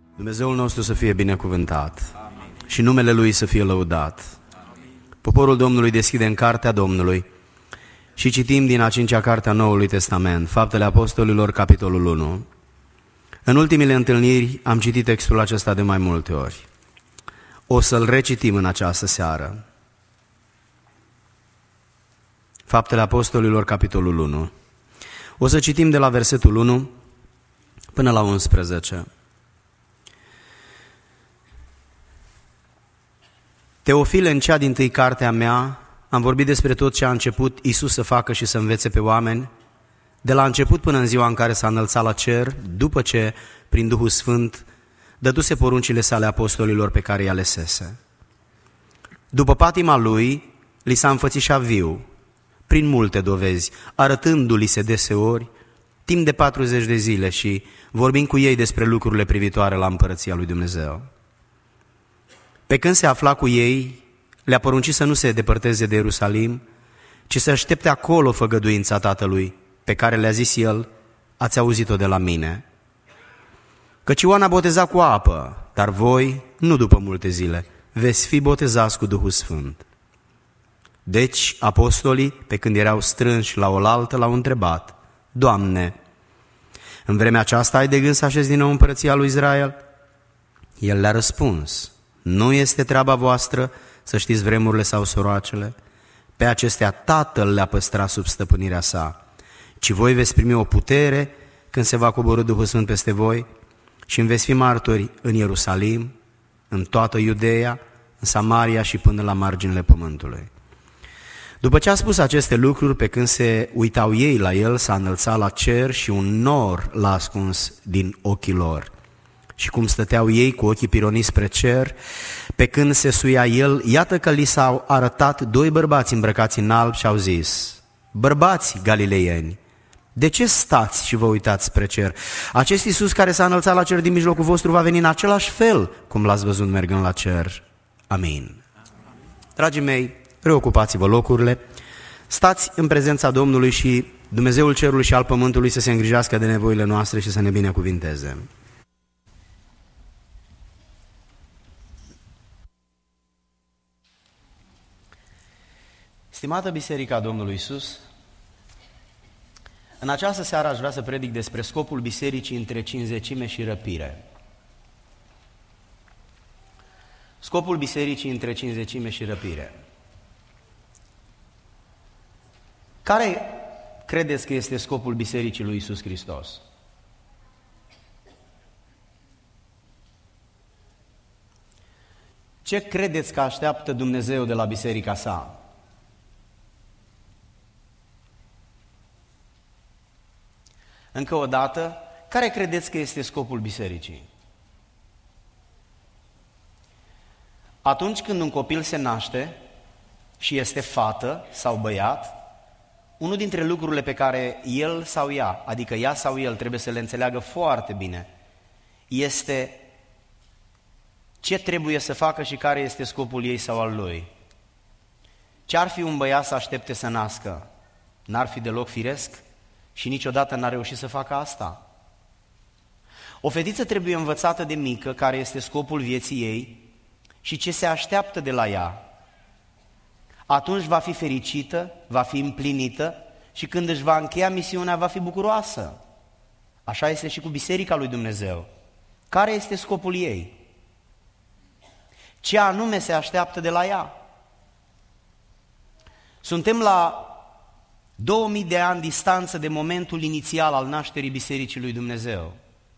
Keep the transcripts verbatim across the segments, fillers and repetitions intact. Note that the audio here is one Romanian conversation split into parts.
Dumnezeul nostru să fie binecuvântat. Amin. Și numele Lui să fie lăudat. Amin. Poporul Domnului deschide în Cartea Domnului și citim din a cincea carte a Noului Testament, Faptele Apostolilor, capitolul unu. În ultimile întâlniri am citit textul acesta de mai multe ori. O să-l recitim în această seară. Faptele Apostolilor, capitolul unu. O să citim de la versetul unu până la unsprezece. Teofile, în cea dintâi carte a mea, am vorbit despre tot ce a început Iisus să facă și să învețe pe oameni, de la început până în ziua în care s-a înălțat la cer, după ce, prin Duhul Sfânt, dăduse poruncile sale apostolilor pe care i-a alesese. După patima lui, li s-a înfățișat viu, prin multe dovezi, arătându-li se deseori, timp de patruzeci de zile și vorbind cu ei despre lucrurile privitoare la împărăția lui Dumnezeu. Pe când se afla cu ei, le-a poruncit să nu se depărteze de Ierusalim, ci să aștepte acolo făgăduința Tatălui, pe care le-a zis el, ați auzit-o de la mine. Căci Ioan a botezat cu apă, dar voi, nu după multe zile, veți fi botezați cu Duhul Sfânt. Deci, apostolii, pe când erau strânși la oaltă, l-au întrebat, Doamne, în vremea aceasta ai de gând să așezi din nou împărăția lui Israel? El le-a răspuns, nu este treaba voastră să știți vremurile sau soroacele, pe acestea Tatăl le-a păstrat sub stăpânirea sa, ci voi veți primi o putere când se va coborî Duhul Sfânt peste voi și îmi veți fi martori în Ierusalim, în toată Iudeea, în Samaria și până la marginile pământului. După ce a spus aceste lucruri, pe când se uitau ei la el, s-a înălțat la cer și un nor l-a ascuns din ochii lor. Și cum stăteau ei cu ochii pironiți spre cer, pe când se suia el, iată că li s-au arătat doi bărbați îmbrăcați în alb și au zis, bărbați galileieni, de ce stați și vă uitați spre cer? Acest Iisus care s-a înălțat la cer din mijlocul vostru va veni în același fel cum l-ați văzut mergând la cer. Amin. Dragii mei, preocupați-vă locurile, stați în prezența Domnului și Dumnezeul cerului și al pământului să se îngrijească de nevoile noastre și să ne binecuvinteze. Stimată Biserica Domnului Iisus, în această seară aș vrea să predic despre scopul bisericii între cinzecime și răpire. Scopul bisericii între cinzecime și răpire. Care credeți că este scopul bisericii lui Iisus Hristos? Ce credeți că așteaptă Dumnezeu de la biserica sa? Încă o dată, care credeți că este scopul bisericii? Atunci când un copil se naște și este fată sau băiat, unul dintre lucrurile pe care el sau ea, adică ea sau el, trebuie să le înțeleagă foarte bine, este ce trebuie să facă și care este scopul ei sau al lui. Ce-ar fi un băiat să aștepte să nască? N-ar fi deloc firesc? Și niciodată n-a reușit să facă asta. O fetiță trebuie învățată de mică care este scopul vieții ei și ce se așteaptă de la ea. Atunci va fi fericită, va fi împlinită și când își va încheia misiunea va fi bucuroasă. Așa este și cu Biserica lui Dumnezeu. Care este scopul ei? Ce anume se așteaptă de la ea? Suntem la două mii de ani distanță de momentul inițial al nașterii Bisericii lui Dumnezeu.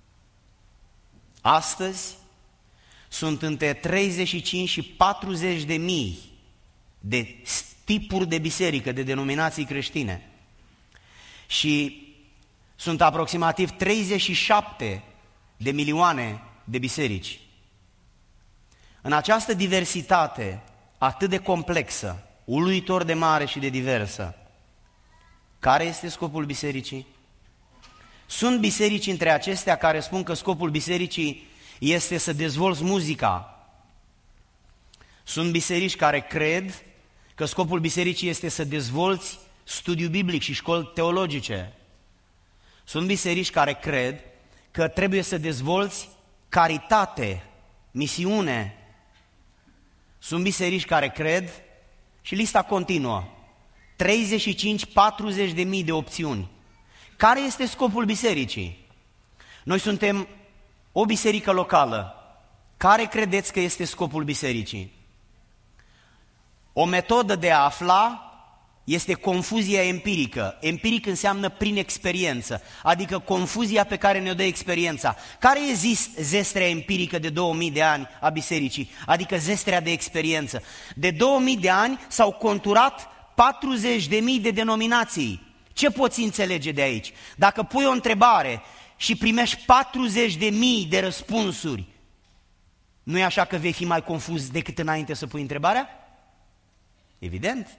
Astăzi sunt între treizeci și cinci și patruzeci de mii de tipuri de biserică, de denominații creștine. Și sunt aproximativ treizeci și șapte de milioane de biserici. În această diversitate atât de complexă, uluitor de mare și de diversă, care este scopul bisericii? Sunt biserici între acestea care spun că scopul bisericii este să dezvolți muzica. Sunt biserici care cred că scopul bisericii este să dezvolți studiu biblic și școli teologice. Sunt biserici care cred că trebuie să dezvolți caritate, misiune. Sunt biserici care cred și lista continuă. treizeci și cinci patruzeci de mii de opțiuni. Care este scopul bisericii? Noi suntem o biserică locală. Care credeți că este scopul bisericii? O metodă de a afla este confuzia empirică. Empiric înseamnă prin experiență, adică confuzia pe care ne-o dă experiența. Care e zestrea empirică de două mii de ani a bisericii? Adică zestrea de experiență. De două mii de ani s-au conturat patruzeci de mii de denominații. Ce poți înțelege de aici? Dacă pui o întrebare și primești patruzeci de mii de răspunsuri, nu e așa că vei fi mai confuz decât înainte să pui întrebarea? Evident.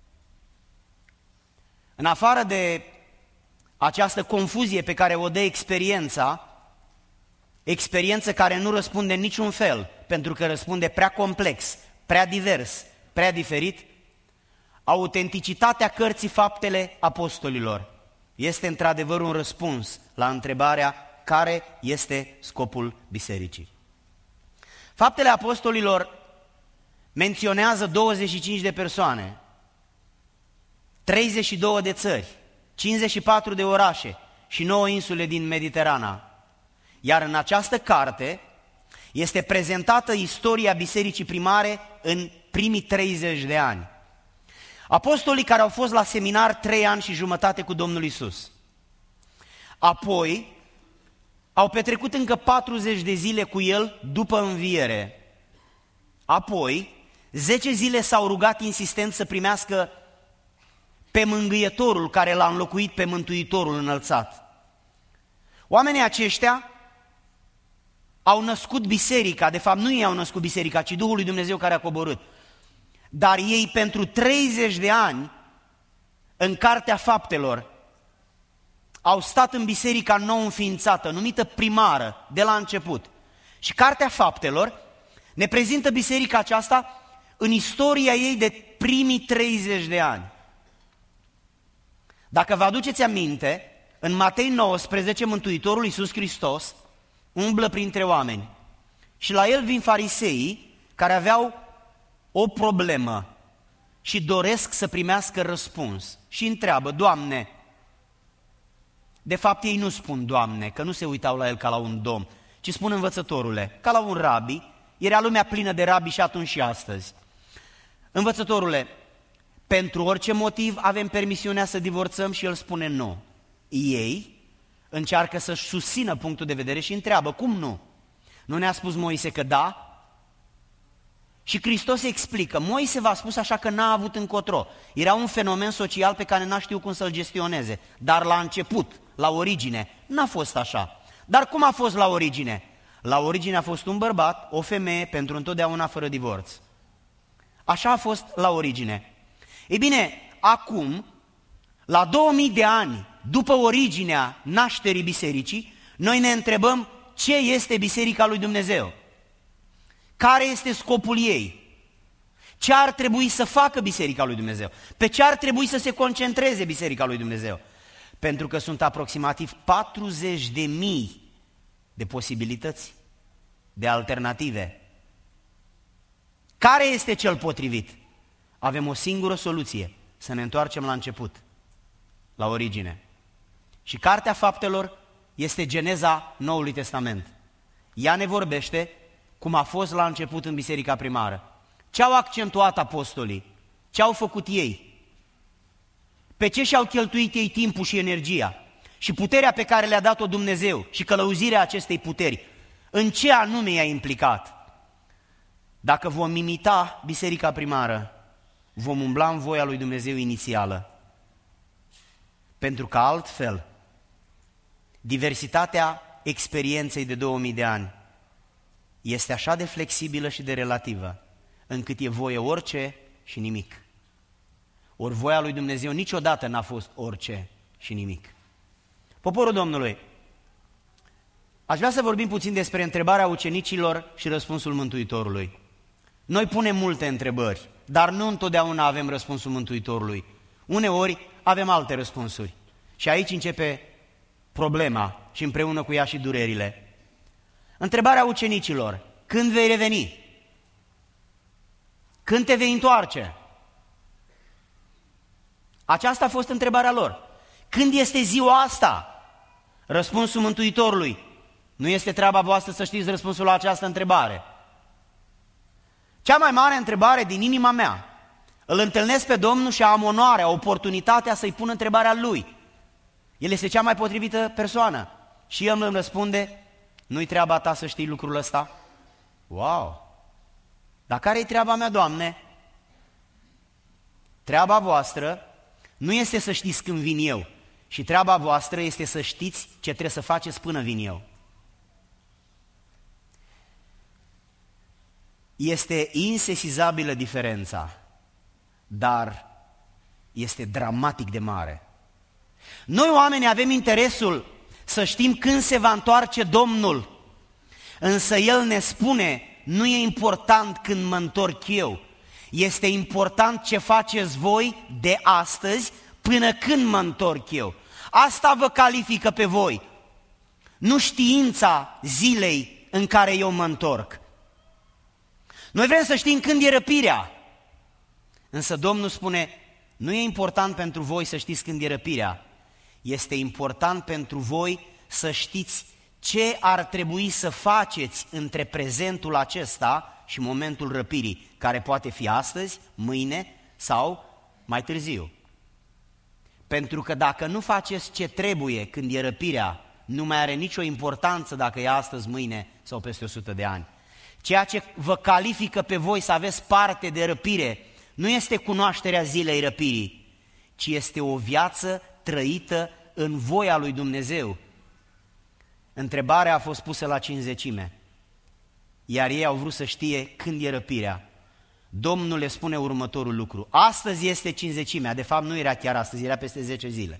În afară de această confuzie pe care o dă experiența, experiență care nu răspunde în niciun fel, pentru că răspunde prea complex, prea divers, prea diferit, autenticitatea cărții Faptele Apostolilor este într-adevăr un răspuns la întrebarea care este scopul bisericii. Faptele Apostolilor menționează douăzeci și cinci de persoane, treizeci și două de țări, cincizeci și patru de orașe și nouă insule din Mediterana. Iar în această carte este prezentată istoria bisericii primare în primii treizeci de ani. Apostolii care au fost la seminar trei ani și jumătate cu Domnul Iisus. Apoi au petrecut încă patruzeci de zile cu El după înviere. Apoi, zece zile s-au rugat insistent să primească pe mângâietorul care l-a înlocuit pe Mântuitorul înălțat. Oamenii aceștia au născut biserica, de fapt nu ei au născut biserica, ci Duhul lui Dumnezeu care a coborât. Dar ei pentru treizeci de ani, în Cartea Faptelor, au stat în biserica nou înființată, numită primară, de la început. Și Cartea Faptelor ne prezintă biserica aceasta în istoria ei de primii treizeci de ani. Dacă vă aduceți aminte, în Matei nouăsprezece, Mântuitorul Iisus Hristos umblă printre oameni și la el vin fariseii care aveau o problemă și doresc să primească răspuns și întreabă: Doamne, de fapt ei nu spun Doamne, că nu se uitau la el ca la un domn, ci spun Învățătorule, ca la un rabi. Era lumea plină de rabi și atunci și astăzi. Învățătorule, pentru orice motiv avem permisiunea să divorțăm? Și el spune nu. Ei încearcă să-și susțină punctul de vedere și întreabă: cum nu? Nu ne-a spus Moise că da? Și Hristos explică: Moise v-a spus așa că n-a avut încotro. Era un fenomen social pe care n-a știut cum să-l gestioneze. Dar la început, la origine, n-a fost așa. Dar cum a fost la origine? La origine a fost un bărbat, o femeie, pentru întotdeauna fără divorț. Așa a fost la origine. Ei bine, acum, la două mii de ani, după originea nașterii bisericii, noi ne întrebăm ce este Biserica lui Dumnezeu. Care este scopul ei? Ce ar trebui să facă Biserica lui Dumnezeu? Pe ce ar trebui să se concentreze Biserica lui Dumnezeu? Pentru că sunt aproximativ patruzeci de mii de posibilități, de alternative. Care este cel potrivit? Avem o singură soluție: să ne întoarcem la început, la origine. Și Cartea Faptelor este geneza Noului Testament. Ea ne vorbește cum a fost la început în biserica primară. Ce au accentuat apostolii? Ce au făcut ei? Pe ce și-au cheltuit ei timpul și energia? Și puterea pe care le-a dat-o Dumnezeu și călăuzirea acestei puteri, în ce anume i-a implicat? Dacă vom imita biserica primară, vom umbla în voia lui Dumnezeu inițială. Pentru că altfel, diversitatea experienței de două mii de ani este așa de flexibilă și de relativă, încât e voie orice și nimic. Ori voia lui Dumnezeu niciodată n-a fost orice și nimic. Poporul Domnului, aș vrea să vorbim puțin despre întrebarea ucenicilor și răspunsul Mântuitorului. Noi punem multe întrebări, dar nu întotdeauna avem răspunsul Mântuitorului. Uneori avem alte răspunsuri. Și aici începe problema și împreună cu ea și durerile. Întrebarea ucenicilor: când vei reveni? Când te vei întoarce? Aceasta a fost întrebarea lor. Când este ziua asta? Răspunsul Mântuitorului: nu este treaba voastră să știți răspunsul la această întrebare. Cea mai mare întrebare din inima mea: îl întâlnesc pe Domnul și am onoarea, oportunitatea să-i pun întrebarea lui. El este cea mai potrivită persoană. Și el îmi răspunde: nu-i treaba ta să știi lucrul ăsta? Wow! Dar care-i treaba mea, Doamne? Treaba voastră nu este să știți când vin eu, și treaba voastră este să știți ce trebuie să faceți până vin eu. Este insesizabilă diferența, dar este dramatic de mare. Noi oamenii avem interesul să știm când se va întoarce Domnul, însă El ne spune: nu e important când mă întorc eu, este important ce faceți voi de astăzi până când mă întorc eu. Asta vă califică pe voi, nu știința zilei în care eu mă întorc. Noi vrem să știm când e răpirea, însă Domnul spune: nu e important pentru voi să știți când e răpirea, este important pentru voi să știți ce ar trebui să faceți între prezentul acesta și momentul răpirii, care poate fi astăzi, mâine sau mai târziu. Pentru că dacă nu faceți ce trebuie când e răpirea, nu mai are nicio importanță dacă e astăzi, mâine sau peste o sută de ani. Ceea ce vă califică pe voi să aveți parte de răpire nu este cunoașterea zilei răpirii, ci este o viață trăită în voia lui Dumnezeu. Întrebarea a fost pusă la cincizecime, iar ei au vrut să știe când e răpirea. Domnul le spune următorul lucru: astăzi este cincizecimea, de fapt nu era chiar astăzi, era peste zece zile.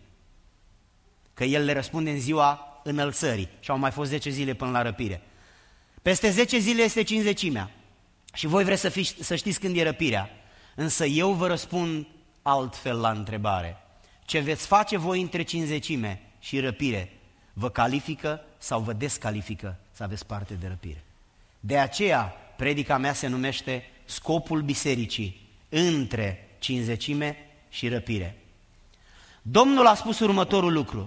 Că El le răspunde în ziua înălțării și au mai fost zece zile până la răpire. Peste zece zile este cincizecimea și voi vreți să, fiți, să știți când e răpirea, însă eu vă răspund altfel la întrebare. Ce veți face voi între cincizecime și răpire vă califică sau vă descalifică să aveți parte de răpire. De aceea, predica mea se numește Scopul bisericii între cincizecime și răpire. Domnul a spus următorul lucru: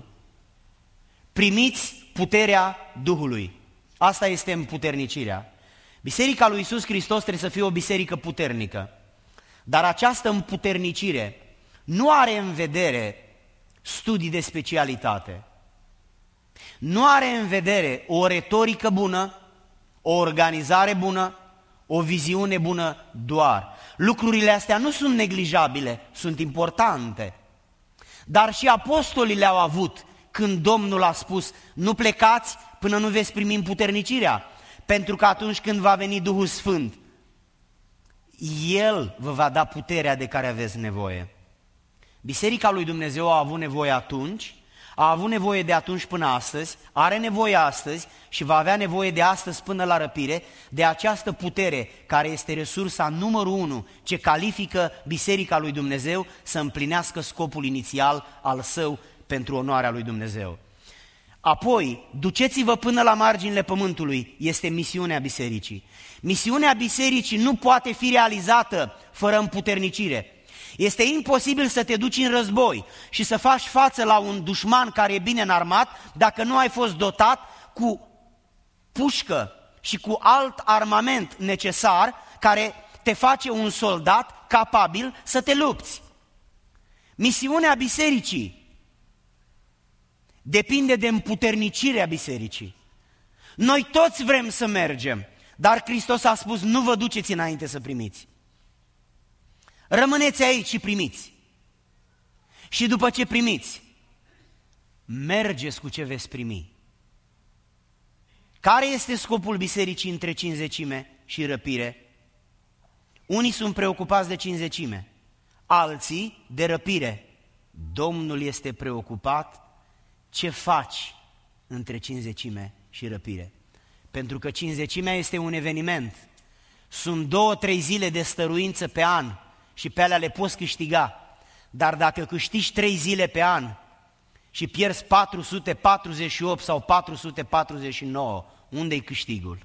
primiți puterea Duhului. Asta este împuternicirea. Biserica lui Iisus Hristos trebuie să fie o biserică puternică, dar această împuternicire nu are în vedere studii de specialitate, nu are în vedere o retorică bună, o organizare bună, o viziune bună doar. Lucrurile astea nu sunt neglijabile, sunt importante. Dar și apostolii le-au avut când Domnul a spus: nu plecați până nu veți primi împuternicirea, pentru că atunci când va veni Duhul Sfânt, El vă va da puterea de care aveți nevoie. Biserica lui Dumnezeu a avut nevoie atunci, a avut nevoie de atunci până astăzi, are nevoie astăzi și va avea nevoie de astăzi până la răpire, de această putere care este resursa numărul unu ce califică Biserica lui Dumnezeu să împlinească scopul inițial al său pentru onoarea lui Dumnezeu. Apoi, duceți-vă până la marginile pământului, este misiunea bisericii. Misiunea bisericii nu poate fi realizată fără împuternicire. Este imposibil să te duci în război și să faci față la un dușman care e bine înarmat dacă nu ai fost dotat cu pușcă și cu alt armament necesar care te face un soldat capabil să te lupți. Misiunea bisericii depinde de împuternicirea bisericii. Noi toți vrem să mergem, dar Hristos a spus: nu vă duceți înainte să primiți. Rămâneți aici și primiți. Și după ce primiți, mergeți cu ce veți primi. Care este scopul bisericii între cincizecime și răpire? Unii sunt preocupați de cincizecime, alții de răpire. Domnul este preocupat ce faci între cincizecime și răpire. Pentru că cincizecimea este un eveniment. Sunt două, trei zile de stăruință pe an și pe alea le poți câștiga. Dar dacă câștigi trei zile pe an și pierzi patru sute patruzeci și opt sau patru sute patruzeci și nouă, unde-i câștigul?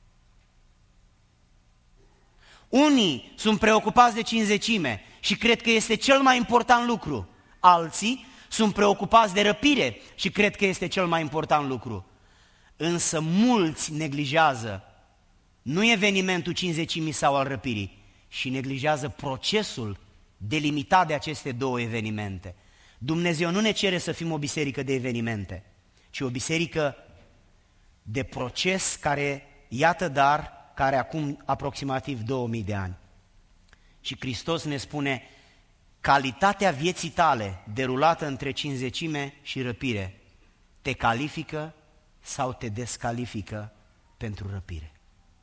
Unii sunt preocupați de cinzecime și cred că este cel mai important lucru. Alții sunt preocupați de răpire și cred că este cel mai important lucru. Însă mulți neglijează nu evenimentul cinzecimii sau al răpirii, și neglijează procesul delimitat de aceste două evenimente. Dumnezeu nu ne cere să fim o biserică de evenimente, ci o biserică de proces care, iată dar, care acum aproximativ două mii de ani. Și Hristos ne spune, calitatea vieții tale derulată între cinzecime și răpire te califică sau te descalifică pentru răpire.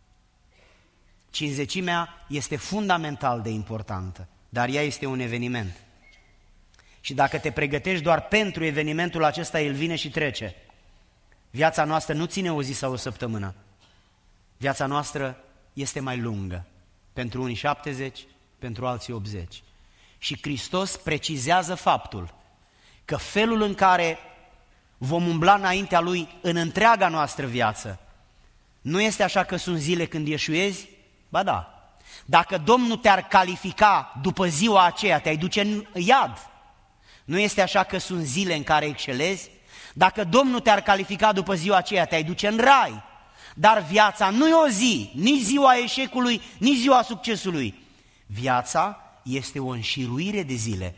Cinzecimea este fundamental de importantă, dar ea este un eveniment. Și dacă te pregătești doar pentru evenimentul acesta, el vine și trece. Viața noastră nu ține o zi sau o săptămână. Viața noastră este mai lungă. Pentru unii șaptezeci, pentru alții optzeci. Și Hristos precizează faptul că felul în care vom umbla înaintea Lui în întreaga noastră viață nu este așa că sunt zile când ieșuiezi. Ba da, dacă Domnul te-ar califica după ziua aceea, te-ai duce în iad. Nu este așa că sunt zile în care excelezi. Dacă Domnul te-ar califica după ziua aceea, te-ai duce în rai. Dar viața nu e o zi, nici ziua eșecului, nici ziua succesului. Viața este o înșiruire de zile.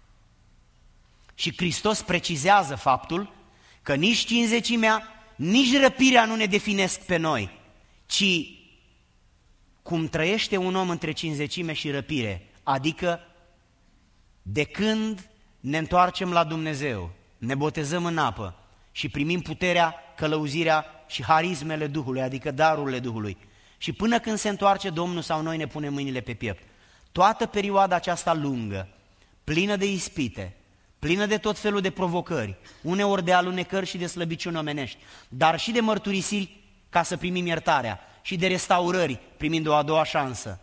Și Hristos precizează faptul că nici cinzecimea, nici răpirea nu ne definesc pe noi, ci cum trăiește un om între cinzecime și răpire, adică de când ne întoarcem la Dumnezeu, ne botezăm în apă și primim puterea, călăuzirea și harismele Duhului, adică darurile Duhului. Și până când se întoarce Domnul sau noi ne punem mâinile pe piept. Toată perioada aceasta lungă, plină de ispite, plină de tot felul de provocări, uneori de alunecări și de slăbiciuni omenești, dar și de mărturisiri ca să primim iertarea și de restaurări primind o a doua șansă.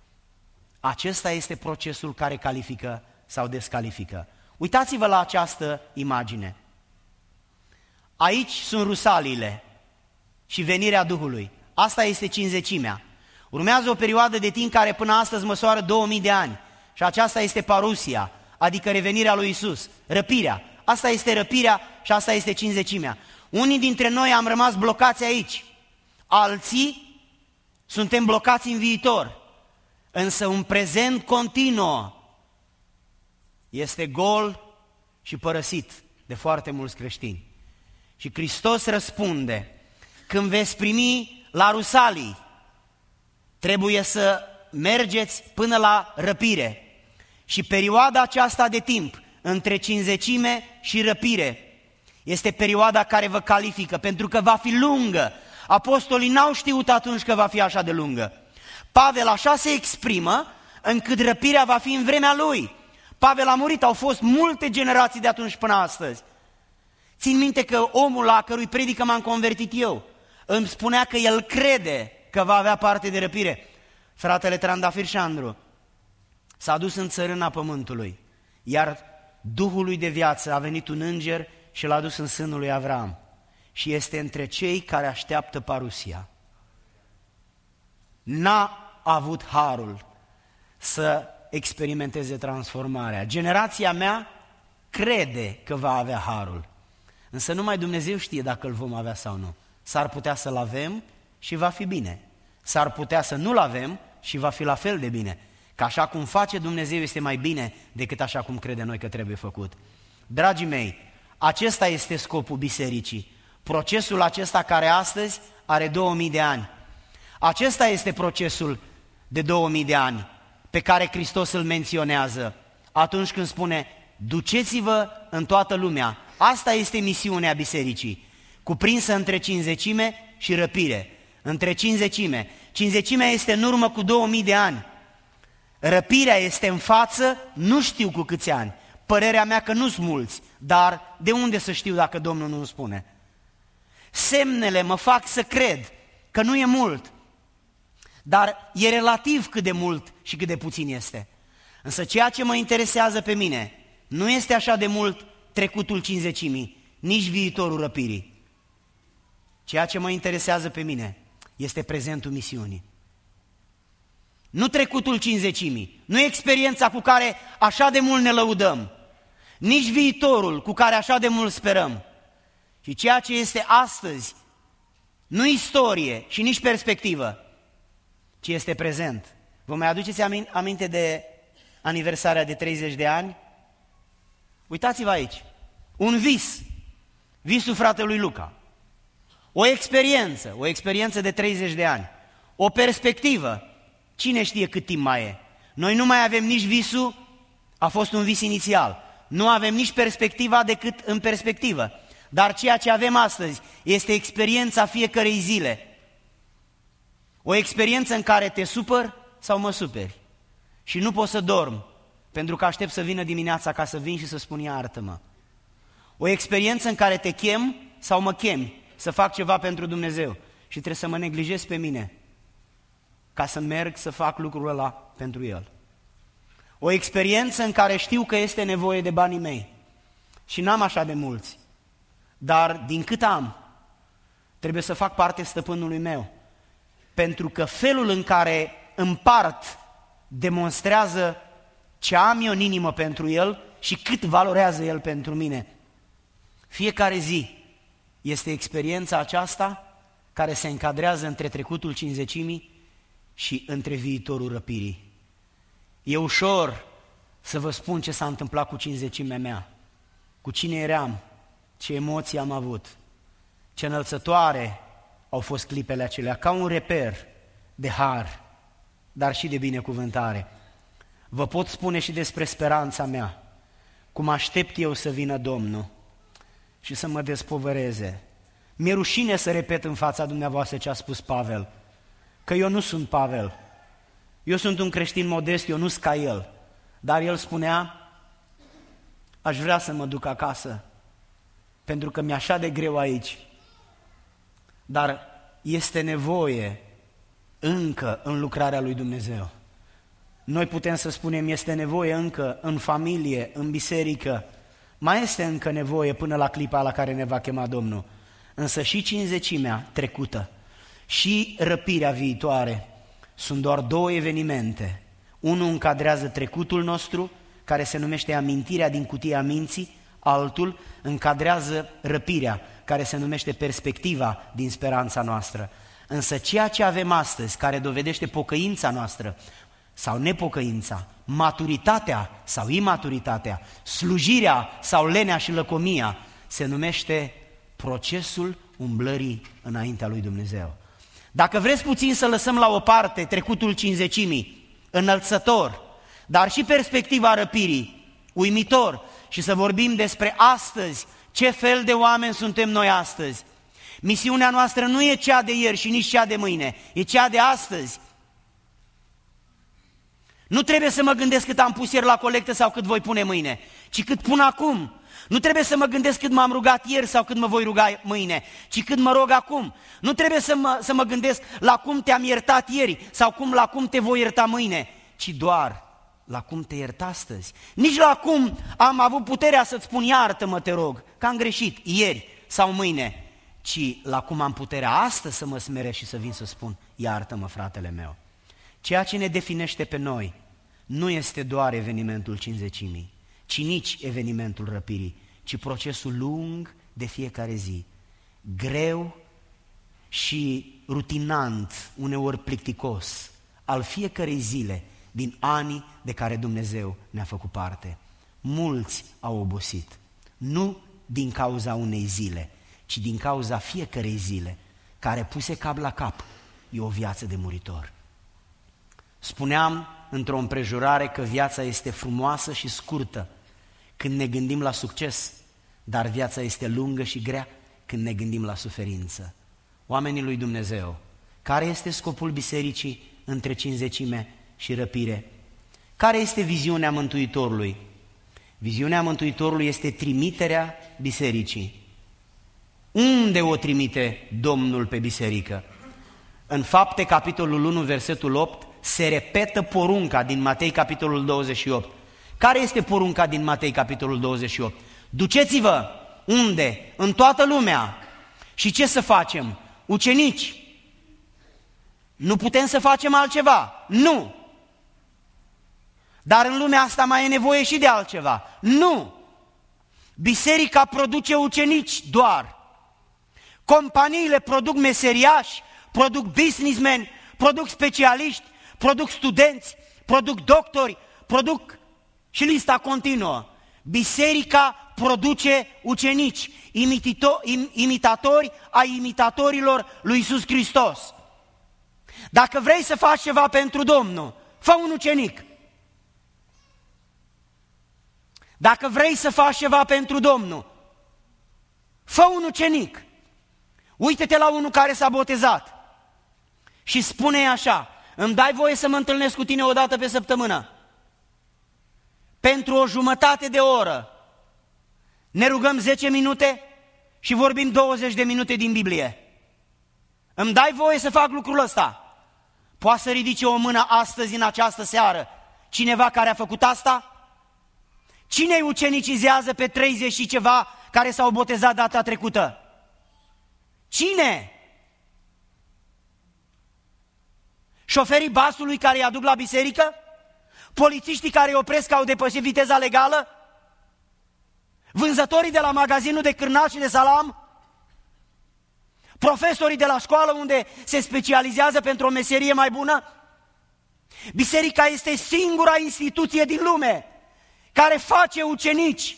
Acesta este procesul care califică sau descalifică. Uitați-vă la această imagine. Aici sunt rusaliile și venirea Duhului. Asta este cinzecimea. Urmează o perioadă de timp care până astăzi măsoară două mii de ani și aceasta este parusia, adică revenirea lui Iisus, răpirea. Asta este răpirea și asta este cinzecimea. Unii dintre noi am rămas blocați aici, alții suntem blocați în viitor, însă un prezent continuă este gol și părăsit de foarte mulți creștini. Și Hristos răspunde, când veți primi la Rusalii, trebuie să mergeți până la răpire. Și perioada aceasta de timp, între cinzecime și răpire, este perioada care vă califică, pentru că va fi lungă. Apostolii n-au știut atunci că va fi așa de lungă. Pavel așa se exprimă, încât răpirea va fi în vremea lui. Pavel a murit, au fost multe generații de atunci până astăzi. Țin minte că omul la cărui predică m-am convertit eu, îmi spunea că el crede că va avea parte de răpire. Fratele Trandafir Șandru s-a dus în țărâna pământului, iar Duhului de viață a venit un înger și l-a dus în sânul lui Avram și este între cei care așteaptă parusia. N-a avut harul să experimenteze transformarea. Generația mea crede că va avea harul, însă numai Dumnezeu știe dacă îl vom avea sau nu. S-ar putea să-l avem și va fi bine. S-ar putea să nu-l avem și va fi la fel de bine. Că așa cum face Dumnezeu este mai bine decât așa cum crede noi că trebuie făcut. Dragii mei, acesta este scopul bisericii. Procesul acesta care astăzi are două mii de ani. Acesta este procesul de două mii de ani pe care Hristos îl menționează atunci când spune, duceți-vă în toată lumea. Asta este misiunea bisericii, cuprinsă între cinzecime și răpire. Între cinzecime. Cinzecimea este în urmă cu două mii de ani. Răpirea este în față, nu știu cu câți ani. Părerea mea că nu-s mulți, dar de unde să știu dacă Domnul nu-mi spune? Semnele mă fac să cred că nu e mult, dar e relativ cât de mult și cât de puțin este. Însă ceea ce mă interesează pe mine nu este așa de mult trecutul cinzecimii, nici viitorul răpirii, Ceea ce mă interesează pe mine este prezentul misiunii. Nu trecutul cincizecimii, nu experiența cu care așa de mult ne lăudăm, nici viitorul cu care așa de mult sperăm, ci ceea ce este astăzi, nu istorie și nici perspectivă, ci este prezent. Vă mai aduceți aminte de aniversarea de treizeci de ani? Uitați-vă aici, un vis, visul fratelui Luca, o experiență, o experiență de treizeci de ani, o perspectivă, cine știe cât timp mai e. Noi nu mai avem nici visul, a fost un vis inițial, nu avem nici perspectiva decât în perspectivă, dar ceea ce avem astăzi este experiența fiecărei zile, o experiență în care te supăr sau mă superi și nu pot să dorm pentru că aștept să vină dimineața ca să vin și să spun iartă-mă. O experiență în care te chem sau mă chemi să fac ceva pentru Dumnezeu și trebuie să mă neglijez pe mine ca să merg să fac lucrul ăla pentru El. O experiență în care știu că este nevoie de banii mei și n-am așa de mulți, dar din cât am, trebuie să fac parte stăpânului meu, pentru că felul în care împart demonstrează ce am eu în inimă pentru El și cât valorează El pentru mine. Fiecare zi este experiența aceasta care se încadrează între trecutul cincizecimii și între viitorul răpirii. E ușor să vă spun ce s-a întâmplat cu cincizecimea mea, cu cine eram, ce emoții am avut, ce înălțătoare au fost clipele acelea, ca un reper de har, dar și de binecuvântare. Vă pot spune și despre speranța mea, cum aștept eu să vină Domnul și să mă despovăreze. Mi-e rușine să repet în fața dumneavoastră ce a spus Pavel, că eu nu sunt Pavel, eu sunt un creștin modest, eu nu sunt ca el, dar el spunea, aș vrea să mă duc acasă, pentru că mi-e așa de greu aici, dar este nevoie încă în lucrarea lui Dumnezeu. Noi putem să spunem, este nevoie încă în familie, în biserică, mai este încă nevoie până la clipa la care ne va chema Domnul. Însă și cincizecimea trecută și răpirea viitoare sunt doar două evenimente. Unul încadrează trecutul nostru, care se numește amintirea din cutia minții, altul încadrează răpirea, care se numește perspectiva din speranța noastră. Însă ceea ce avem astăzi, care dovedește pocăința noastră sau nepocăința, maturitatea sau imaturitatea, slujirea sau lenea și lăcomia, se numește procesul umblării înaintea lui Dumnezeu. Dacă vreți puțin să lăsăm la o parte trecutul cincizecimii, înălțător, dar și perspectiva răpirii, uimitor, și să vorbim despre astăzi, ce fel de oameni suntem noi astăzi. Misiunea noastră nu e cea de ieri și nici cea de mâine, e cea de astăzi. Nu trebuie să mă gândesc cât am pus ieri la colectă sau cât voi pune mâine, ci cât pun acum. Nu trebuie să mă gândesc cât m-am rugat ieri sau cât mă voi ruga mâine, ci cât mă rog acum. Nu trebuie să mă, să mă gândesc la cum te-am iertat ieri sau cum, la cum te voi ierta mâine, ci doar la cum te iert astăzi. Nici la cum am avut puterea să-ți spun iartă-mă, te rog, că am greșit ieri sau mâine, ci la cum am puterea astăzi să mă smeresc și să vin să spun iartă-mă, fratele meu. Ceea ce ne definește pe noi nu este doar evenimentul cincizecimii, ci nici evenimentul răpirii, ci procesul lung de fiecare zi, greu și rutinant, uneori plicticos, al fiecărei zile din anii de care Dumnezeu ne-a făcut parte. Mulți au obosit, nu din cauza unei zile, ci din cauza fiecărei zile, care puse cap la cap, e o viață de muritor. Spuneam într-o împrejurare că viața este frumoasă și scurtă când ne gândim la succes, dar viața este lungă și grea când ne gândim la suferință. Oamenii lui Dumnezeu, care este scopul bisericii între cincizecime și răpire? Care este viziunea Mântuitorului? Viziunea Mântuitorului este trimiterea bisericii. Unde o trimite Domnul pe biserică? În Fapte, capitolul unu, versetul opt, se repetă porunca din Matei, capitolul douăzeci și opt. Care este porunca din Matei, capitolul douăzeci și opt? Duceți-vă, unde? În toată lumea Și ce să facem? Ucenici. Nu putem să facem altceva. Nu. Dar în lumea asta mai e nevoie și de altceva. Nu. Biserica produce ucenici doar. Companiile produc meseriași, produc businessmen, produc specialiști, produc studenți, produc doctori, produc și lista continuă. Biserica produce ucenici, imitatori ai imitatorilor lui Iisus Hristos. Dacă vrei să faci ceva pentru Domnul, fă un ucenic. Dacă vrei să faci ceva pentru Domnul, fă un ucenic. Uită-te la unul care s-a botezat și spune așa: îmi dai voie să mă întâlnesc cu tine o dată pe săptămână? Pentru o jumătate de oră ne rugăm zece minute și vorbim douăzeci de minute din Biblie. Îmi dai voie să fac lucrul ăsta? Poate să ridice o mână astăzi, în această seară, cineva care a făcut asta? Cine îi ucenicizează pe treizeci și ceva care s-au botezat data trecută? Cine? Șoferii basului care îi aduc la biserică? Polițiștii care îi opresc că au depășit viteza legală? Vânzătorii de la magazinul de cârnați și de salam? Profesorii de la școală unde se specializează pentru o meserie mai bună? Biserica este singura instituție din lume care face ucenici.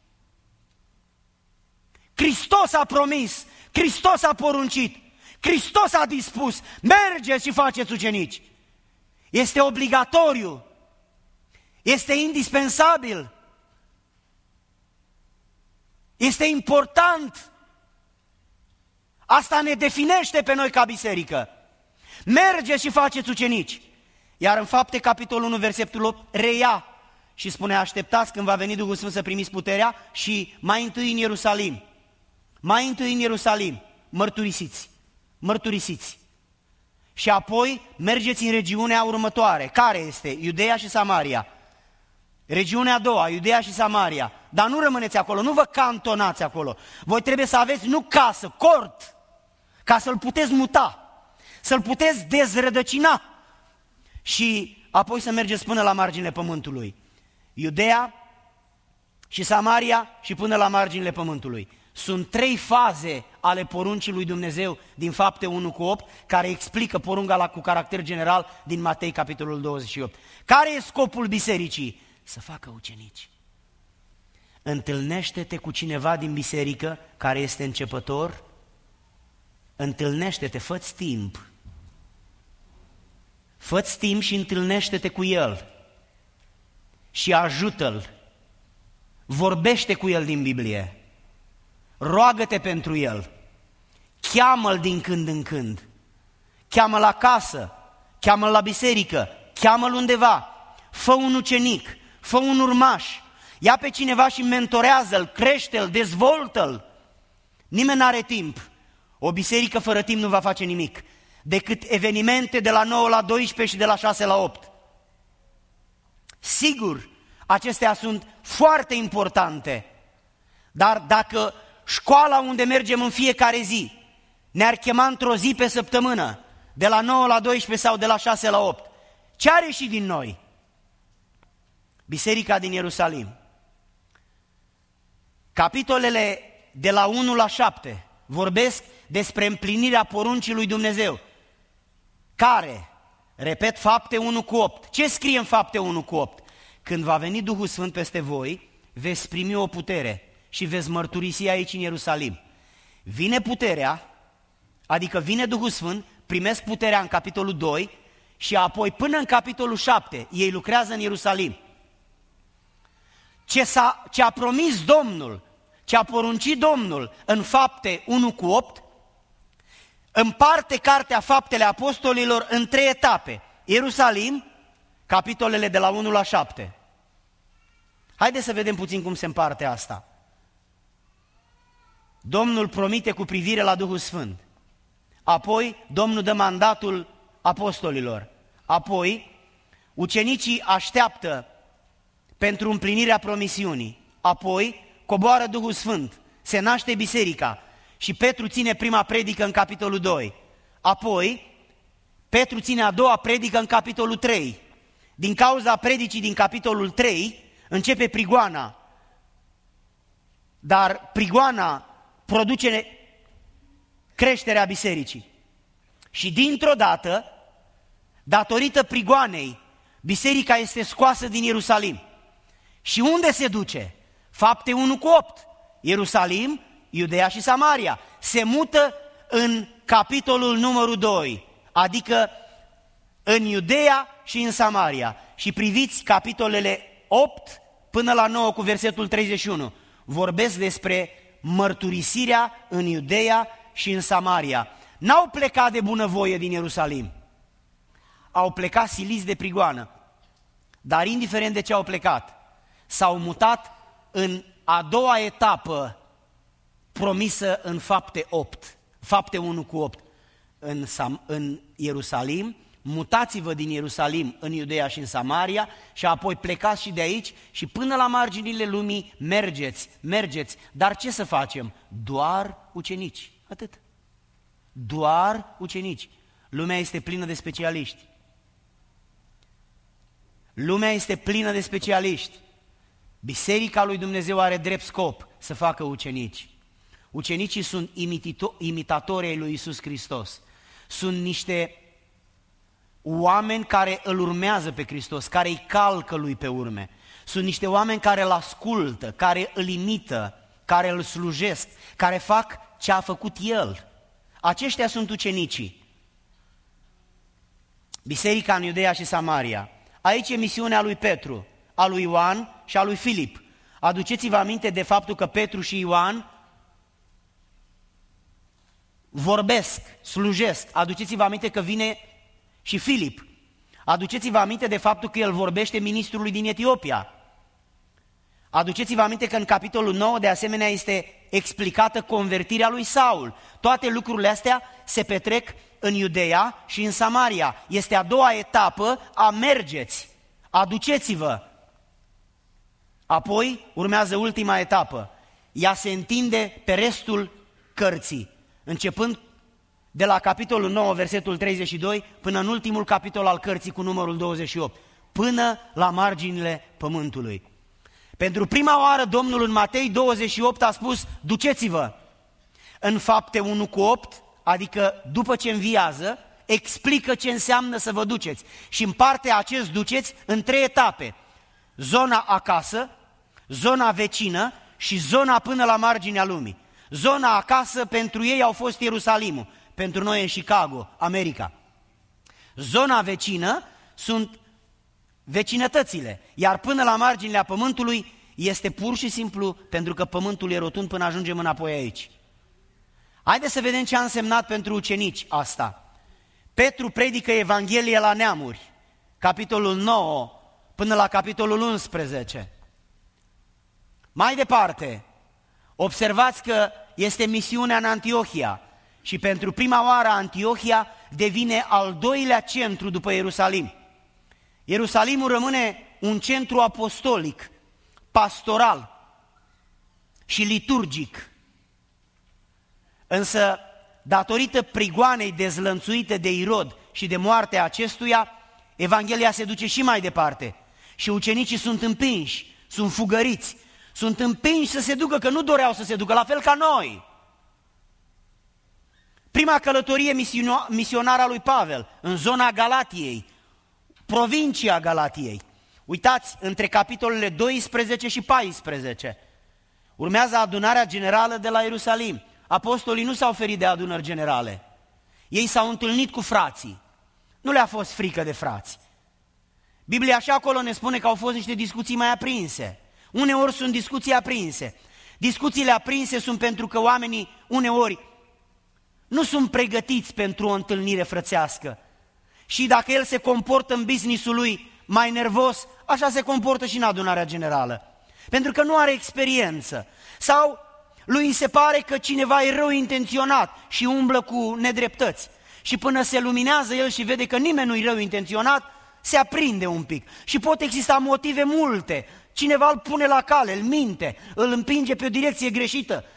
Hristos a promis, Hristos a poruncit, Hristos a dispus: mergeți și faceți ucenici. Este obligatoriu, este indispensabil, este important. Asta ne definește pe noi ca biserică. Mergeți și faceți ucenici. Iar în Fapte, capitolul unu, versetul opt, reia și spune: așteptați când va veni Duhul Sfânt să primiți puterea și mai întâi în Ierusalim. Mai întâi în Ierusalim, mărturisiți, mărturisiți. Și apoi mergeți în regiunea următoare. Care este? Iudeea și Samaria. Regiunea a doua, Iudeea și Samaria. Dar nu rămâneți acolo, nu vă cantonați acolo. Voi trebuie să aveți nu casă, cort, ca să-l puteți muta, să-l puteți dezrădăcina și apoi să mergeți până la marginile pământului. Iudeea și Samaria și până la marginile pământului. Sunt trei faze ale poruncii lui Dumnezeu din Fapte unu cu opt, care explică porunca la cu caracter general din Matei, capitolul douăzeci și opt. Care e scopul bisericii? Să facă ucenici. Întâlnește-te cu cineva din biserică care este începător, întâlnește-te, fă-ți timp. Fă-ți timp și întâlnește-te cu el și ajută-l. Vorbește cu el din Biblie. Roagă-te pentru el, cheamă-l din când în când, cheamă-l acasă, cheamă-l la biserică, cheamă-l undeva, fă un ucenic, fă un urmaș, ia pe cineva și mentorează-l, crește-l, dezvoltă-l. Nimeni n-are timp. O biserică fără timp nu va face nimic, decât evenimente de la nouă la doisprezece și de la șase la opt. Sigur, acestea sunt foarte importante, dar dacă școala unde mergem în fiecare zi ne-ar chema într-o zi pe săptămână, de la nouă la doisprezece sau de la șase la opt, ce are ieșit din noi? Biserica din Ierusalim. Capitolele de la unu la șapte vorbesc despre împlinirea poruncii lui Dumnezeu, care, repet, Fapte unu cu opt. Ce scrie în Fapte unu cu opt? Când va veni Duhul Sfânt peste voi, veți primi o putere și veți mărturisi aici în Ierusalim. Vine puterea, adică vine Duhul Sfânt, primesc puterea în capitolul doi și apoi până în capitolul șapte ei lucrează în Ierusalim. Ce, s-a, ce a promis Domnul, ce a poruncit Domnul în Fapte unu cu opt, împarte cartea Faptele Apostolilor în trei etape. Ierusalim, capitolele de la unu la șapte. Haideți să vedem puțin cum se împarte asta. Domnul promite cu privire la Duhul Sfânt. Apoi Domnul dă mandatul apostolilor. Apoi ucenicii așteaptă pentru împlinirea promisiunii. Apoi coboară Duhul Sfânt, se naște biserica și Petru ține prima predică în capitolul doi. Apoi, Petru ține a doua predică în capitolul trei. Din cauza predicii din capitolul trei, începe prigoana. Dar prigoana produce creșterea bisericii. Și dintr-o dată, datorită prigoanei, biserica este scoasă din Ierusalim. Și unde se duce? Fapte unu cu opt. Ierusalim, Iudeea și Samaria. Se mută în capitolul numărul doi, adică în Iudeea și în Samaria. Și priviți capitolele opt până la nouă cu versetul treizeci și unu. Vorbesc despre mărturisirea în Iudeea și în Samaria. N-au plecat de bunăvoie din Ierusalim. Au plecat siliți de prigoană. Dar indiferent de ce au plecat, s-au mutat în a doua etapă promisă în fapte opt. Fapte unu cu opt. În, Sam, în Ierusalim, mutați-vă din Ierusalim în Iudeea și în Samaria și apoi plecați și de aici și până la marginile lumii mergeți, mergeți. Dar ce să facem? Doar ucenici. Atât. Doar ucenici. Lumea este plină de specialiști. Lumea este plină de specialiști. Biserica lui Dumnezeu are drept scop să facă ucenici. Ucenicii sunt imitatori ai lui Iisus Hristos. Sunt niște oameni care îl urmează pe Hristos, care îi calcă lui pe urme. Sunt niște oameni care îl ascultă, care îl imită, care îl slujesc, care fac ce a făcut El. Aceștia sunt ucenicii. Biserica în Iudeea și Samaria. Aici e misiunea lui Petru, a lui Ioan și a lui Filip. Aduceți-vă aminte de faptul că Petru și Ioan vorbesc, slujesc. Aduceți-vă aminte că vine și Filip. Aduceți-vă aminte de faptul că el vorbește ministrului din Etiopia. Aduceți-vă aminte că în capitolul nouă de asemenea este explicată convertirea lui Saul. Toate lucrurile astea se petrec în Iudeea și în Samaria. Este a doua etapă a mergeți, aduceți-vă. Apoi urmează ultima etapă. Ea se întinde pe restul cărții, începând de la capitolul nouă, versetul treizeci și doi, până în ultimul capitol al cărții cu numărul douăzeci și opt, până la marginile pământului. Pentru prima oară Domnul în Matei douăzeci și opt a spus, duceți-vă. În fapte unu cu opt, adică după ce înviază, explică ce înseamnă să vă duceți și împarte acest duceți în trei etape. Zona acasă, zona vecină și zona până la marginea lumii. Zona acasă pentru ei au fost Ierusalimul, pentru noi în Chicago, America. Zona vecină sunt vecinătățile, iar până la marginea pământului este pur și simplu pentru că pământul e rotund până ajungem înapoi aici. Haideți să vedem ce a însemnat pentru ucenici asta. Petru predică Evanghelia la neamuri, capitolul nouă până la capitolul unsprezece. Mai departe, observați că este misiunea în Antiohia și pentru prima oară Antiohia devine al doilea centru după Ierusalim. Ierusalimul rămâne un centru apostolic, pastoral și liturgic. Însă, datorită prigoanei dezlănțuite de Irod și de moartea acestuia, Evanghelia se duce și mai departe și ucenicii sunt împinși, sunt fugăriți, sunt împinși să se ducă, că nu doreau să se ducă, la fel ca noi. Prima călătorie misionară a lui Pavel în zona Galatiei, provincia Galatiei. Uitați, între capitolele doisprezece și paisprezece urmează adunarea generală de la Ierusalim. Apostolii nu s-au ferit de adunări generale. Ei s-au întâlnit cu frații. Nu le-a fost frică de frați. Biblia și acolo ne spune că au fost niște discuții mai aprinse. Uneori sunt discuții aprinse. Discuțiile aprinse sunt pentru că oamenii uneori nu sunt pregătiți pentru o întâlnire frățească. Și dacă el se comportă în business-ul lui mai nervos, așa se comportă și în adunarea generală. Pentru că nu are experiență. Sau lui se pare că cineva e rău intenționat și umblă cu nedreptăți. Și până se luminează el și vede că nimeni nu e rău intenționat, se aprinde un pic. Și pot exista motive multe. Cineva îl pune la cale, îl minte, îl împinge pe o direcție greșită.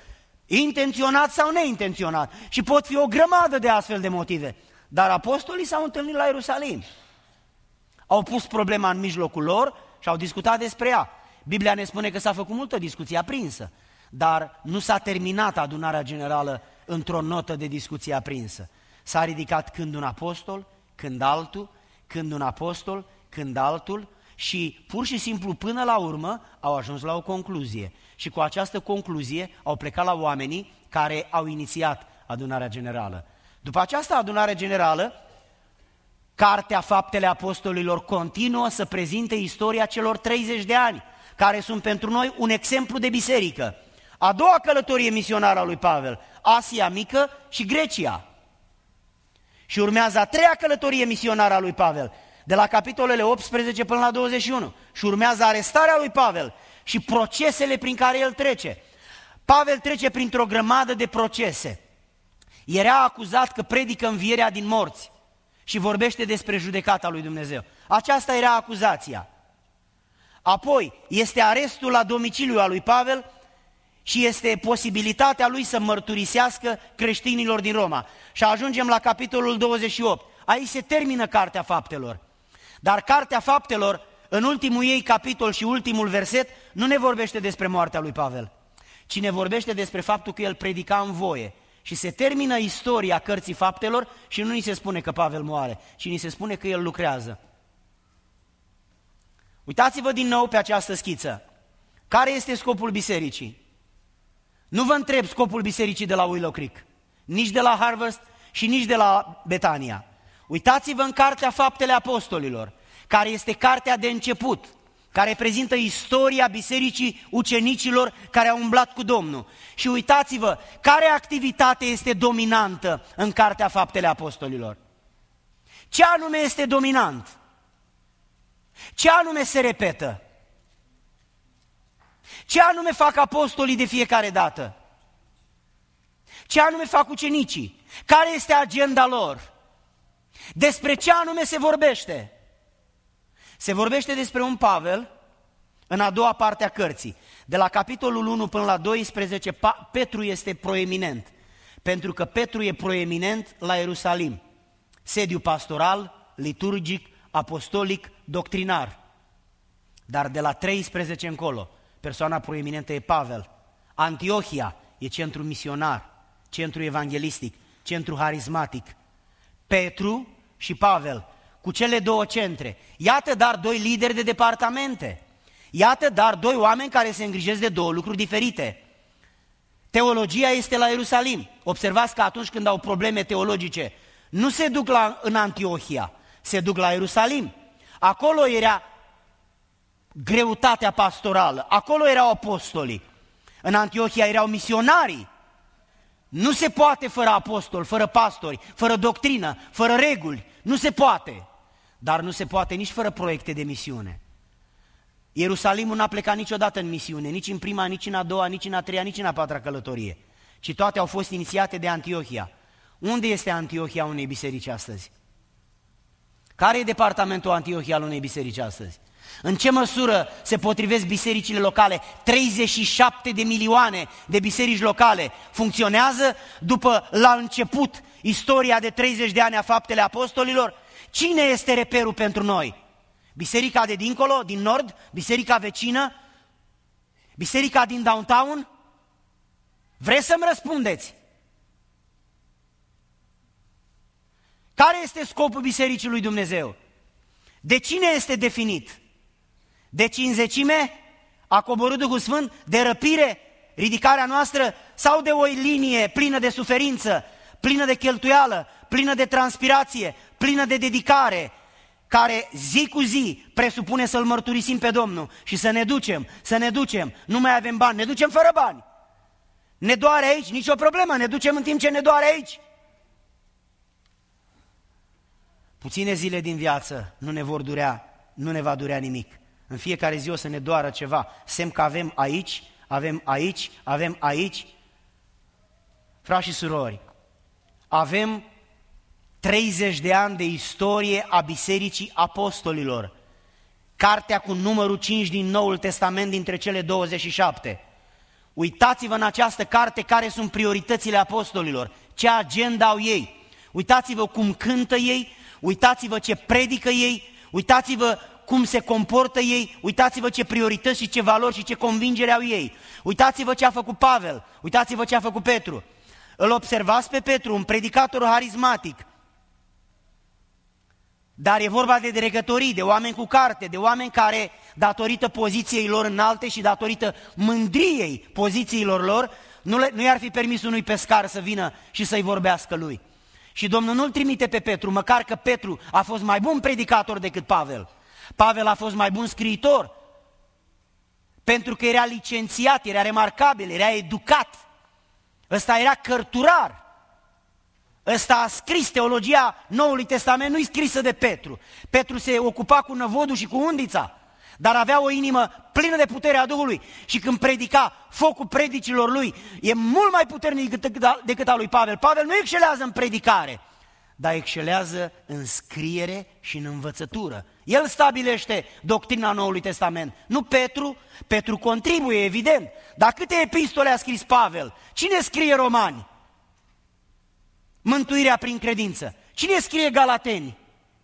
Intenționat sau neintenționat. Și pot fi o grămadă de astfel de motive. Dar apostolii s-au întâlnit la Ierusalim. Au pus problema în mijlocul lor și au discutat despre ea. Biblia ne spune că s-a făcut multă discuție aprinsă, dar nu s-a terminat adunarea generală într-o notă de discuție aprinsă. S-a ridicat când un apostol, când altul, când un apostol, când altul și pur și simplu până la urmă au ajuns la o concluzie. Și cu această concluzie au plecat la oamenii care au inițiat adunarea generală. După această adunare generală, Cartea Faptele Apostolilor continuă să prezinte istoria celor treizeci de ani, care sunt pentru noi un exemplu de biserică. A doua călătorie misionară a lui Pavel, Asia Mică și Grecia. Și urmează a treia călătorie misionară a lui Pavel, de la capitolele optsprezece până la douăzeci și unu. Și urmează arestarea lui Pavel și procesele prin care el trece. Pavel trece printr-o grămadă de procese. Era acuzat că predică învierea din morți și vorbește despre judecata lui Dumnezeu. Aceasta era acuzația. Apoi este arestul la domiciliu al lui Pavel și este posibilitatea lui să mărturisească creștinilor din Roma. Și ajungem la capitolul douăzeci și opt. Aici se termină Cartea Faptelor. Dar Cartea Faptelor, în ultimul ei capitol și ultimul verset, nu ne vorbește despre moartea lui Pavel, ci ne vorbește despre faptul că el predica în voie. Și se termină istoria Cărții Faptelor și nu ni se spune că Pavel moare, ci ni se spune că el lucrează. Uitați-vă din nou pe această schiță. Care este scopul bisericii? Nu vă întreb scopul bisericii de la Willow Creek, nici de la Harvest și nici de la Betania. Uitați-vă în Cartea Faptele Apostolilor, care este cartea de început, care prezintă istoria bisericii ucenicilor care au umblat cu Domnul. Și uitați-vă, care activitate este dominantă în Cartea Faptele Apostolilor? Ce anume este dominant? Ce anume se repetă? Ce anume fac apostolii de fiecare dată? Ce anume fac ucenicii? Care este agenda lor? Despre ce anume se vorbește? Se vorbește despre un Pavel în a doua parte a cărții. De la capitolul unu până la doisprezece, Petru este proeminent, pentru că Petru e proeminent la Ierusalim. Sediu pastoral, liturgic, apostolic, doctrinar. Dar de la treisprezece încolo, persoana proeminentă e Pavel. Antiohia e centru misionar, centru evanghelistic, centru harismatic. Petru și Pavel, cu cele două centre. Iată dar doi lideri de departamente. Iată dar doi oameni care se îngrijesc de două lucruri diferite. Teologia este la Ierusalim. Observați că atunci când au probleme teologice, nu se duc la, în Antiohia, se duc la Ierusalim. Acolo era greutatea pastorală, acolo erau apostolii. În Antiohia erau misionarii. Nu se poate fără apostoli, fără pastori, fără doctrină, fără reguli. Nu se poate. Dar nu se poate nici fără proiecte de misiune. Ierusalimul n-a plecat niciodată în misiune, nici în prima, nici în a doua, nici în a treia, nici în a patra călătorie, ci toate au fost inițiate de Antiohia. Unde este Antiohia unei biserici astăzi? Care e departamentul Antiohia al unei biserici astăzi? În ce măsură se potrivesc bisericile locale? treizeci și șapte de milioane de biserici locale funcționează după la început istoria de treizeci de ani a Faptele Apostolilor? Cine este reperul pentru noi? Biserica de dincolo, din nord? Biserica vecină? Biserica din downtown? Vreți să-mi răspundeți? Care este scopul Bisericii lui Dumnezeu? De cine este definit? De cinzecime? A coborât Duhul Sfânt? De răpire? Ridicarea noastră? Sau de o linie plină de suferință, plină de cheltuială, plină de transpirație, plină de dedicare, care zi cu zi presupune să-L mărturisim pe Domnul și să ne ducem, să ne ducem, nu mai avem bani, ne ducem fără bani. Ne doare aici, nicio problemă, ne ducem în timp ce ne doare aici. Puține zile din viață nu ne vor durea, nu ne va durea nimic. În fiecare zi o să ne doară ceva, semn că avem aici, avem aici, avem aici. Frați și surori, avem treizeci de ani de istorie a Bisericii Apostolilor, cartea cu numărul cinci din Noul Testament dintre cele douăzeci și șapte. Uitați-vă în această carte care sunt prioritățile apostolilor, ce agenda au ei. Uitați-vă cum cântă ei, uitați-vă ce predică ei, uitați-vă cum se comportă ei, uitați-vă ce priorități și ce valori și ce convingere au ei. Uitați-vă ce a făcut Pavel, uitați-vă ce a făcut Petru. Îl observați pe Petru, un predicator harismatic, dar e vorba de dregătorii, de oameni cu carte, de oameni care, datorită poziției lor înalte și datorită mândriei pozițiilor lor, nu, le, nu i-ar fi permis unui pescar să vină și să-i vorbească lui. Și Domnul nu-l trimite pe Petru, măcar că Petru a fost mai bun predicator decât Pavel. Pavel a fost mai bun scriitor, pentru că era licențiat, era remarcabil, era educat. Ăsta era cărturar. Ăsta a scris teologia Noului Testament, nu-i scrisă de Petru. Petru se ocupa cu năvodul și cu undița, dar avea o inimă plină de puterea Duhului și când predica, focul predicilor lui e mult mai puternic decât al lui Pavel. Pavel nu excelează în predicare, dar excelează în scriere și în învățătură. El stabilește doctrina Noului Testament, nu Petru. Petru contribuie, evident, dar câte epistole a scris Pavel? Cine scrie Romani? Mântuirea prin credință. Cine scrie Galateni?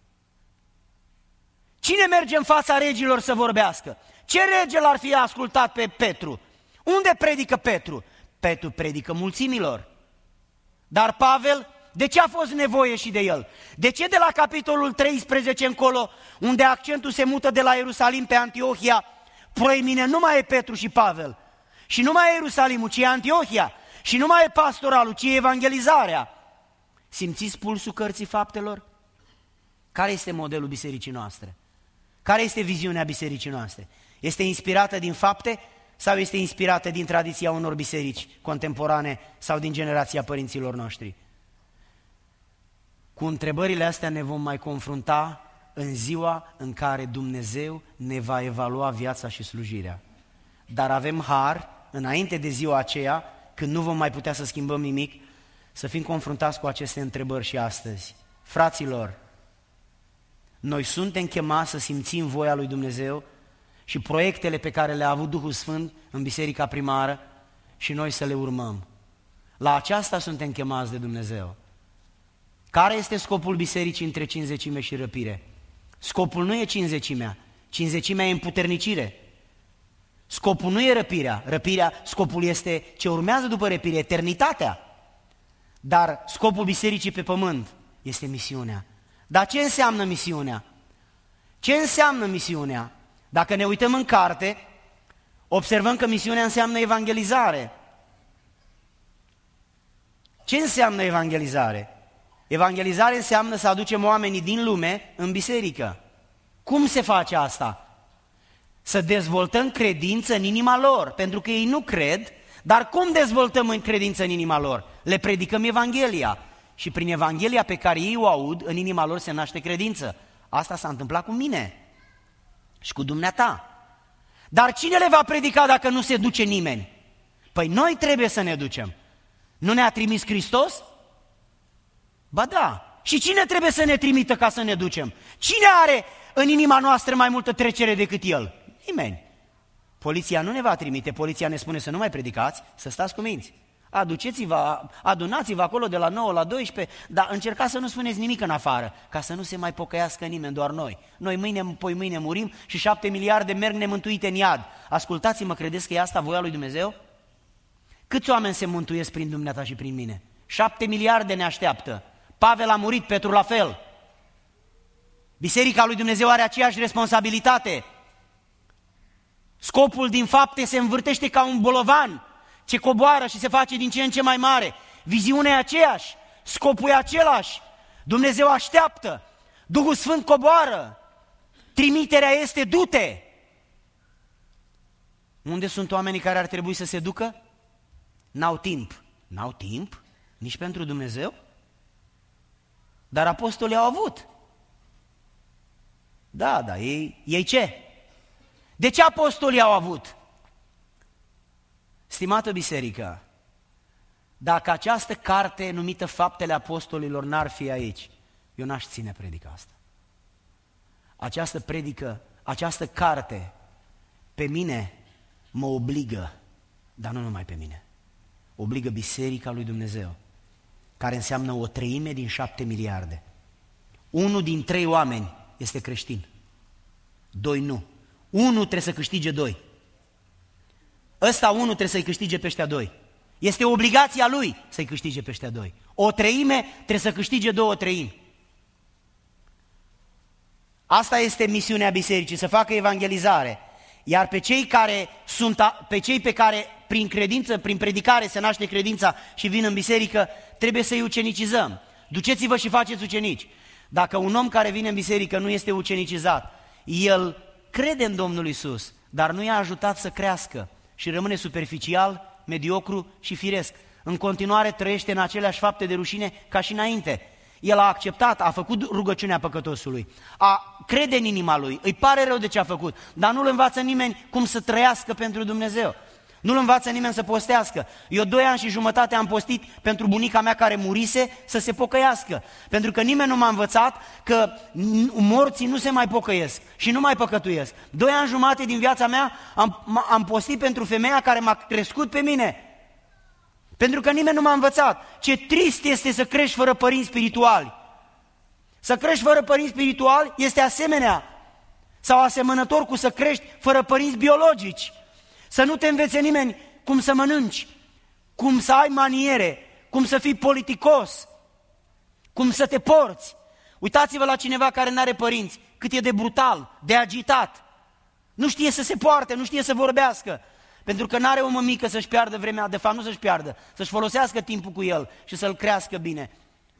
Cine merge în fața regilor să vorbească? Ce rege l-ar fi ascultat pe Petru? Unde predică Petru? Petru predică mulțimilor. Dar Pavel, de ce a fost nevoie și de el? De ce de la capitolul treisprezece încolo, unde accentul se mută de la Ierusalim pe Antiohia, proemine nu mai e Petru și Pavel, și nu mai e Ierusalimul, ci e Antiohia, și nu mai e pastoralul, ci e evangelizarea? Simțiți pulsul cărții Faptelor? Care este modelul bisericii noastre? Care este viziunea bisericii noastre? Este inspirată din fapte sau este inspirată din tradiția unor biserici contemporane sau din generația părinților noștri? Cu întrebările astea ne vom mai confrunta în ziua în care Dumnezeu ne va evalua viața și slujirea. Dar avem har, înainte de ziua aceea, când nu vom mai putea să schimbăm nimic, să fim confruntați cu aceste întrebări și astăzi. Fraților, noi suntem chemați să simțim voia lui Dumnezeu și proiectele pe care le-a avut Duhul Sfânt în biserica primară și noi să le urmăm. La aceasta suntem chemați de Dumnezeu. Care este scopul bisericii între cincizecime și răpire? Scopul nu e cincizecimea, cincizecimea e împuternicire. Scopul nu e răpirea, răpirea, scopul este ce urmează după răpire, eternitatea. Dar scopul bisericii pe pământ este misiunea. Dar ce înseamnă misiunea? Ce înseamnă misiunea? Dacă ne uităm în carte, observăm că misiunea înseamnă evangelizare. Ce înseamnă evangelizare? Evangelizare înseamnă să aducem oamenii din lume în biserică. Cum se face asta? Să dezvoltăm credință în inima lor, pentru că ei nu cred, dar cum dezvoltăm în credință în inima lor? Le predicăm Evanghelia și prin Evanghelia pe care ei o aud, în inima lor se naște credință. Asta s-a întâmplat cu mine și cu dumneata. Dar cine le va predica dacă nu se duce nimeni? Păi noi trebuie să ne ducem. Nu ne-a trimis Hristos? Ba da. Și cine trebuie să ne trimită ca să ne ducem? Cine are în inima noastră mai multă trecere decât El? Nimeni. Poliția nu ne va trimite, poliția ne spune să nu mai predicați, să stați cu minți. Aduceți-vă, adunați-vă acolo de la nouă la doisprezece, dar încercați să nu spuneți nimic în afară, ca să nu se mai pocăiască nimeni, doar noi. Noi mâine, poi mâine murim și șapte miliarde merg nemântuite în iad. Ascultați-mă, credeți că e asta voia lui Dumnezeu? Câți oameni se mântuiesc prin dumneata și prin mine? Șapte miliarde ne așteaptă. Pavel a murit, Petru la fel. Biserica lui Dumnezeu are aceeași responsabilitate. Scopul din fapte se învârtește ca un bolovan ce coboară și se face din ce în ce mai mare. Viziunea e aceeași, scopul e același. Dumnezeu așteaptă, Duhul Sfânt coboară, trimiterea este du-te. Unde sunt oamenii care ar trebui să se ducă? N-au timp. N-au timp? Nici pentru Dumnezeu? Dar apostolii au avut. Da, da, ei, ei ce? De ce apostolii au avut? Stimată biserică, dacă această carte numită Faptele Apostolilor n-ar fi aici, eu n-aș ține predica asta. Această predică, această carte pe mine mă obligă, dar nu numai pe mine. Obligă Biserica lui Dumnezeu, care înseamnă o treime din șapte miliarde. Unul din trei oameni este creștin. Doi nu. Unul trebuie să câștige doi. Ăsta unul trebuie să-i câștige pe ăștia doi. Este obligația lui să-i câștige pe ăștia doi. O treime trebuie să câștige două treimi. Asta este misiunea bisericii, să facă evangelizare. Iar pe cei, care sunt, pe cei pe care prin credință, prin predicare se naște credința și vin în biserică, trebuie să-i ucenicizăm. Duceți-vă și faceți ucenici. Dacă un om care vine în biserică nu este ucenicizat, el crede în Domnul Iisus, dar nu i-a ajutat să crească și rămâne superficial, mediocru și firesc. În continuare trăiește în aceleași fapte de rușine ca și înainte. El a acceptat, a făcut rugăciunea păcătosului, a crede în inima lui, îi pare rău de ce a făcut, dar nu-l învață nimeni cum să trăiască pentru Dumnezeu. Nu-l învață nimeni să postească. Eu doi ani și jumătate am postit pentru bunica mea care murise să se pocăiască. Pentru că nimeni nu m-a învățat că morții nu se mai pocăiesc și nu mai păcătuiesc. Doi ani jumate din viața mea am, am postit pentru femeia care m-a crescut pe mine. Pentru că nimeni nu m-a învățat. Ce trist este să crești fără părinți spirituali. Să crești fără părinți spirituali este asemenea sau asemănător cu să crești fără părinți biologici. Să nu te învețe nimeni cum să mănânci, cum să ai maniere, cum să fii politicos, cum să te porți. Uitați-vă la cineva care nu are părinți, cât e de brutal, de agitat. Nu știe să se poarte, nu știe să vorbească, pentru că nu are o mămică să-și piardă vremea, de fapt nu să-și piardă, să-și folosească timpul cu el și să-l crească bine.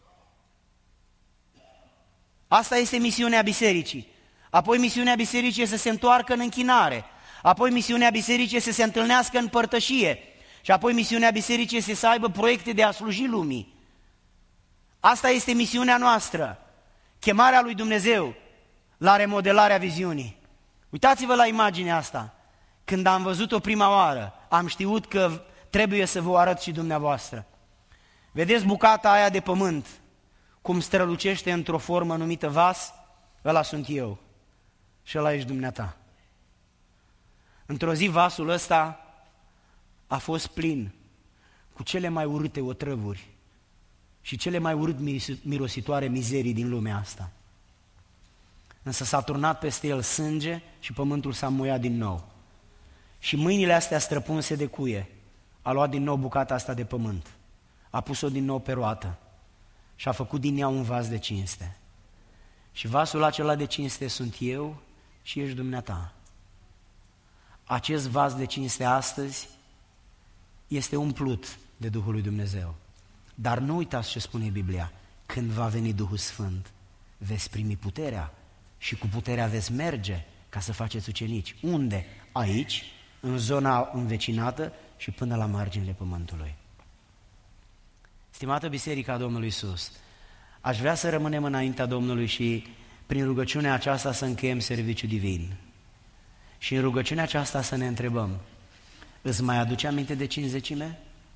Asta este misiunea bisericii. Apoi misiunea bisericii este să se întoarcă în închinare. Apoi misiunea bisericii este să se întâlnească în părtășie. Și apoi misiunea bisericii este să aibă proiecte de a sluji lumii. Asta este misiunea noastră. Chemarea lui Dumnezeu la remodelarea viziunii. Uitați-vă la imaginea asta. Când am văzut-o prima oară, am știut că trebuie să vă arăt și dumneavoastră. Vedeți bucata aia de pământ, cum strălucește într-o formă numită vas? Ăla sunt eu și ăla ești dumneata. Într-o zi vasul ăsta a fost plin cu cele mai urâte otrăvuri și cele mai urât mirositoare mizerii din lumea asta. Însă s-a turnat peste el sânge și pământul s-a înmuiat din nou. Și mâinile astea străpunse de cuie a luat din nou bucata asta de pământ, a pus-o din nou pe roată și a făcut din ea un vas de cinste. Și vasul acela de cinste sunt eu și ești dumneata. Acest vas de cinste astăzi este umplut de Duhul lui Dumnezeu. Dar nu uitați ce spune Biblia. Când va veni Duhul Sfânt, veți primi puterea și cu puterea veți merge ca să faceți ucenici. Unde? Aici, în zona învecinată și până la marginile pământului. Stimată Biserica Domnului Iisus, aș vrea să rămânem înaintea Domnului și prin rugăciunea aceasta să încheiem serviciul divin. Și în rugăciunea aceasta să ne întrebăm, îți mai aduce aminte de cincizecime?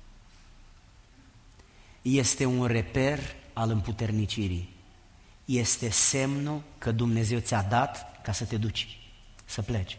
Este un reper al împuternicirii. Este semnul că Dumnezeu ți-a dat ca să te duci, să pleci.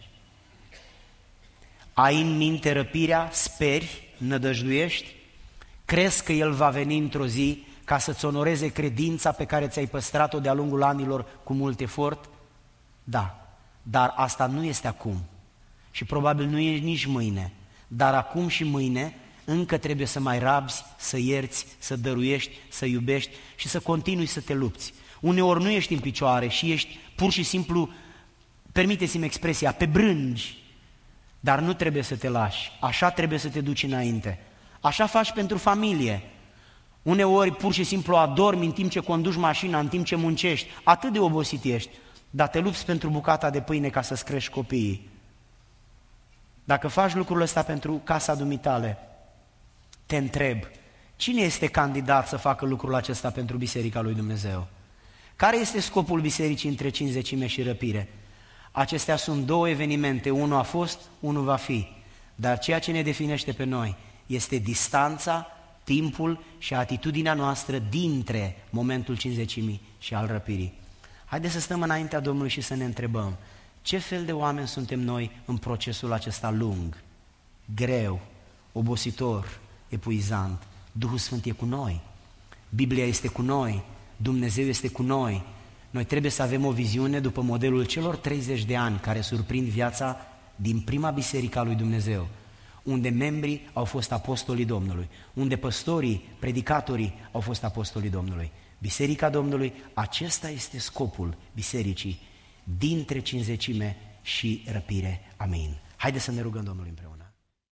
Ai în minte răpirea, speri, nădăjduiești, crezi că El va veni într-o zi ca să-ți onoreze credința pe care ți-ai păstrat-o de-a lungul anilor cu mult efort? Da. Dar asta nu este acum și probabil nu e nici mâine, dar acum și mâine încă trebuie să mai rabzi, să ierți, să dăruiești, să iubești și să continui să te lupți. Uneori nu ești în picioare și ești pur și simplu, permiteți-mi expresia, pe brângi, dar nu trebuie să te lași, așa trebuie să te duci înainte. Așa faci pentru familie. Uneori pur și simplu adormi în timp ce conduci mașina, în timp ce muncești, atât de obosit ești. Dar te lupți pentru bucata de pâine ca să-ți crești copiii. Dacă faci lucrul ăsta pentru casa dumitale, te întreb, cine este candidat să facă lucrul acesta pentru Biserica lui Dumnezeu? Care este scopul bisericii între cincizecime și răpire? Acestea sunt două evenimente, unul a fost, unul va fi. Dar ceea ce ne definește pe noi este distanța, timpul și atitudinea noastră dintre momentul cincizecimii și al răpirii. Haideți să stăm înaintea Domnului și să ne întrebăm ce fel de oameni suntem noi în procesul acesta lung, greu, obositor, epuizant. Duhul Sfânt e cu noi, Biblia este cu noi, Dumnezeu este cu noi. Noi trebuie să avem o viziune după modelul celor treizeci de ani care surprind viața din prima biserică a lui Dumnezeu, unde membrii au fost apostolii Domnului, unde păstorii, predicatorii au fost apostolii Domnului. Biserica Domnului, acesta este scopul bisericii, dintre cinzecime și răpire. Amin. Haideți să ne rugăm Domnului împreună.